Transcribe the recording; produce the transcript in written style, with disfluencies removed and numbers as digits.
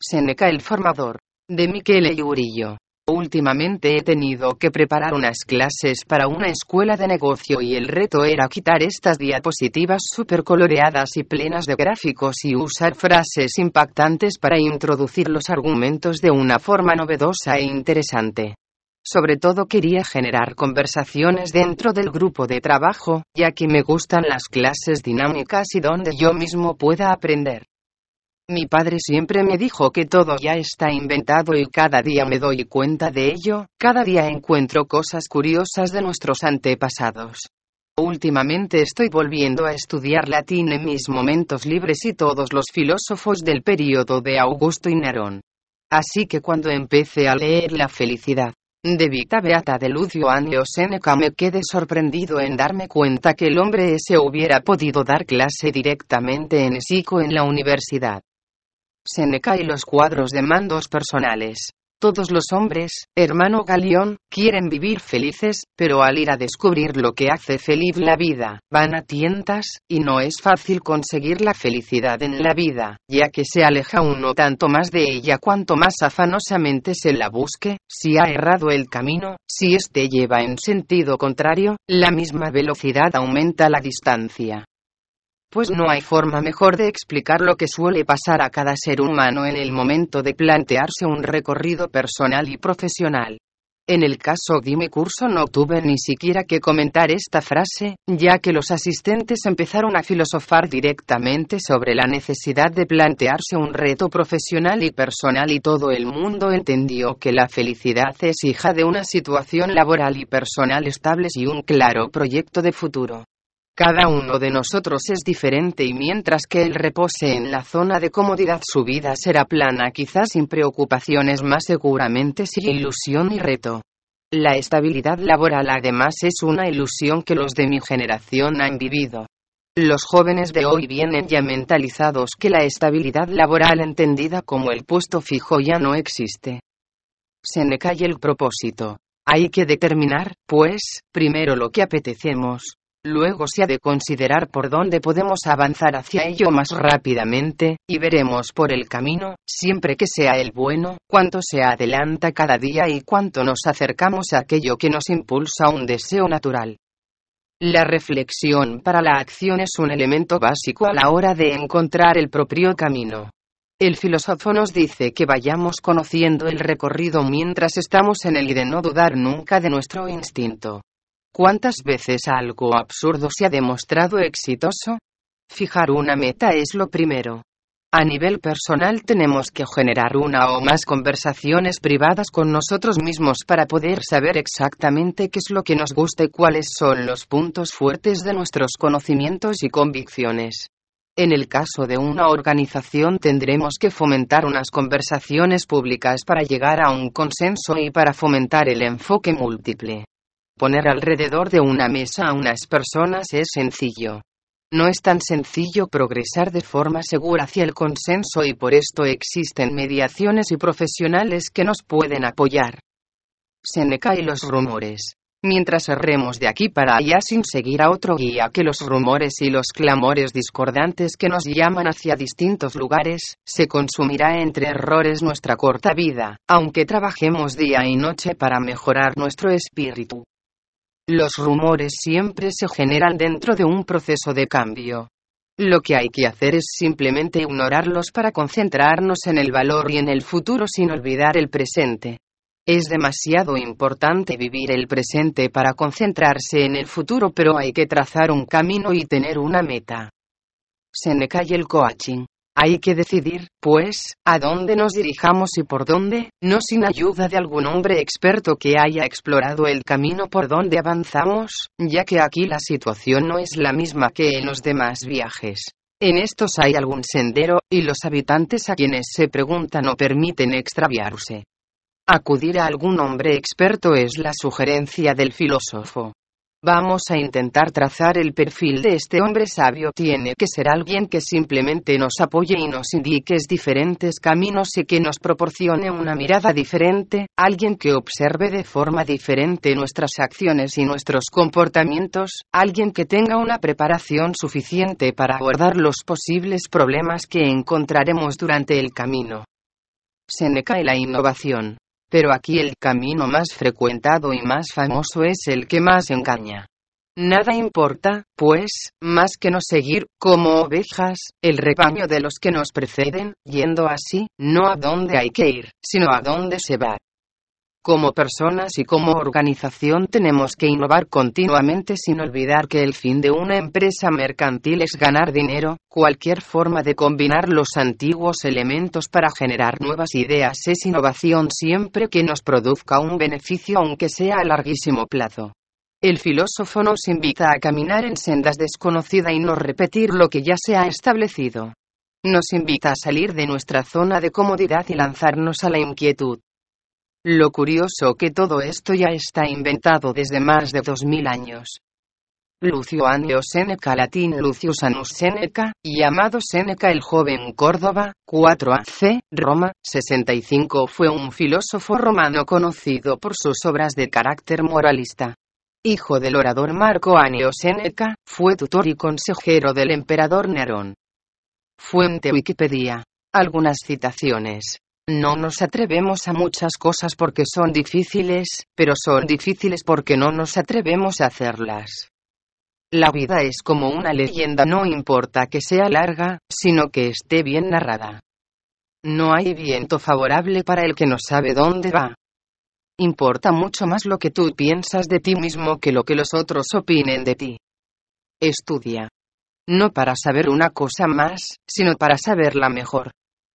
Seneca el formador. De Michele Urillo. Últimamente he tenido que preparar unas clases para una escuela de negocio y el reto era quitar estas diapositivas súper coloreadas y plenas de gráficos y usar frases impactantes para introducir los argumentos de una forma novedosa e interesante. Sobre todo quería generar conversaciones dentro del grupo de trabajo, ya que me gustan las clases dinámicas y donde yo mismo pueda aprender. Mi padre siempre me dijo que todo ya está inventado y cada día me doy cuenta de ello, cada día encuentro cosas curiosas de nuestros antepasados. Últimamente estoy volviendo a estudiar latín en mis momentos libres y todos los filósofos del período de Augusto y Nerón. Así que cuando empecé a leer La felicidad de Vita Beata de Lucio Annio Seneca me quedé sorprendido en darme cuenta que el hombre ese hubiera podido dar clase directamente en Sico en la universidad. Seneca y los cuadros de mandos personales. Todos los hombres, hermano Galión, quieren vivir felices, pero al ir a descubrir lo que hace feliz la vida, van a tientas, y no es fácil conseguir la felicidad en la vida, ya que se aleja uno tanto más de ella cuanto más afanosamente se la busque. Si ha errado el camino, si éste lleva en sentido contrario, la misma velocidad aumenta la distancia. Pues no hay forma mejor de explicar lo que suele pasar a cada ser humano en el momento de plantearse un recorrido personal y profesional. En el caso de mi curso no tuve ni siquiera que comentar esta frase, ya que los asistentes empezaron a filosofar directamente sobre la necesidad de plantearse un reto profesional y personal y todo el mundo entendió que la felicidad es hija de una situación laboral y personal estable y un claro proyecto de futuro. Cada uno de nosotros es diferente y mientras que él repose en la zona de comodidad su vida será plana quizás sin preocupaciones más seguramente sin ilusión y reto. La estabilidad laboral además es una ilusión que los de mi generación han vivido. Los jóvenes de hoy vienen ya mentalizados que la estabilidad laboral entendida como el puesto fijo ya no existe. Seneca y el propósito. Hay que determinar, pues, primero lo que apetecemos. Luego se ha de considerar por dónde podemos avanzar hacia ello más rápidamente, y veremos por el camino, siempre que sea el bueno, cuánto se adelanta cada día y cuánto nos acercamos a aquello que nos impulsa un deseo natural. La reflexión para la acción es un elemento básico a la hora de encontrar el propio camino. El filósofo nos dice que vayamos conociendo el recorrido mientras estamos en él y de no dudar nunca de nuestro instinto. ¿Cuántas veces algo absurdo se ha demostrado exitoso? Fijar una meta es lo primero. A nivel personal tenemos que generar una o más conversaciones privadas con nosotros mismos para poder saber exactamente qué es lo que nos gusta y cuáles son los puntos fuertes de nuestros conocimientos y convicciones. En el caso de una organización tendremos que fomentar unas conversaciones públicas para llegar a un consenso y para fomentar el enfoque múltiple. Poner alrededor de una mesa a unas personas es sencillo. No es tan sencillo progresar de forma segura hacia el consenso y por esto existen mediaciones y profesionales que nos pueden apoyar. Seneca y los rumores. Mientras erremos de aquí para allá sin seguir a otro guía que los rumores y los clamores discordantes que nos llaman hacia distintos lugares, se consumirá entre errores nuestra corta vida, aunque trabajemos día y noche para mejorar nuestro espíritu. Los rumores siempre se generan dentro de un proceso de cambio. Lo que hay que hacer es simplemente ignorarlos para concentrarnos en el valor y en el futuro sin olvidar el presente. Es demasiado importante vivir el presente para concentrarse en el futuro, pero hay que trazar un camino y tener una meta. Seneca y el coaching. Hay que decidir, pues, a dónde nos dirijamos y por dónde, no sin ayuda de algún hombre experto que haya explorado el camino por donde avanzamos, ya que aquí la situación no es la misma que en los demás viajes. En estos hay algún sendero, y los habitantes a quienes se pregunta no permiten extraviarse. Acudir a algún hombre experto es la sugerencia del filósofo. Vamos a intentar trazar el perfil de este hombre sabio. Tiene que ser alguien que simplemente nos apoye y nos indique diferentes caminos y que nos proporcione una mirada diferente, alguien que observe de forma diferente nuestras acciones y nuestros comportamientos, alguien que tenga una preparación suficiente para abordar los posibles problemas que encontraremos durante el camino. Séneca y la innovación. Pero aquí el camino más frecuentado y más famoso es el que más engaña. Nada importa, pues, más que no seguir, como ovejas, el rebaño de los que nos preceden, yendo así, no a dónde hay que ir, sino a dónde se va. Como personas y como organización tenemos que innovar continuamente sin olvidar que el fin de una empresa mercantil es ganar dinero. Cualquier forma de combinar los antiguos elementos para generar nuevas ideas es innovación siempre que nos produzca un beneficio aunque sea a larguísimo plazo. El filósofo nos invita a caminar en sendas desconocidas y no repetir lo que ya se ha establecido. Nos invita a salir de nuestra zona de comodidad y lanzarnos a la inquietud. Lo curioso que todo esto ya está inventado desde más de 2000 años. Lucio Annio Séneca, latín Lucius Annus Séneca, llamado Séneca el Joven, Córdoba, 4 AC, Roma, 65, fue un filósofo romano conocido por sus obras de carácter moralista. Hijo del orador Marco Annio Séneca, fue tutor y consejero del emperador Nerón. Fuente Wikipedia. Algunas citaciones. No nos atrevemos a muchas cosas porque son difíciles, pero son difíciles porque no nos atrevemos a hacerlas. La vida es como una leyenda, no importa que sea larga, sino que esté bien narrada. No hay viento favorable para el que no sabe dónde va. Importa mucho más lo que tú piensas de ti mismo que lo que los otros opinen de ti. Estudia. No para saber una cosa más, sino para saberla mejor.